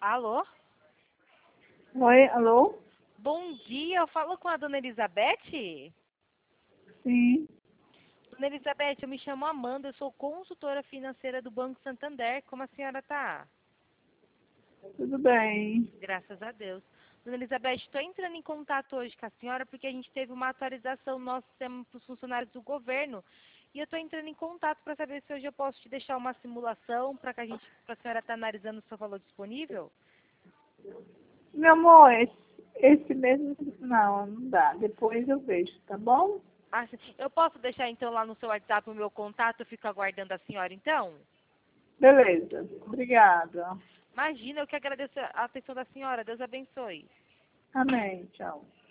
Alô? Oi, alô? Bom dia, eu falo com a dona Elizabeth? Sim, Dona Elizabeth, eu me chamo Amanda, eu sou consultora financeira do Banco Santander. Como a senhora tá? tudo bem. Graças a Deus. Dona Elizabeth, estou entrando em contato hoje com a senhora porque a gente teve uma atualização no nosso sistema para os funcionários do governo. E eu estou entrando em contato para saber se hoje eu posso te deixar uma simulação para a senhora estar analisando o seu valor disponível. Meu amor, esse mesmo não dá. Depois eu vejo, tá bom? Ah, eu posso deixar então lá no seu WhatsApp o meu contato, eu fico aguardando a senhora então? Beleza, obrigada. Imagina, eu que agradeço a atenção da senhora. Deus abençoe. Amém, tchau.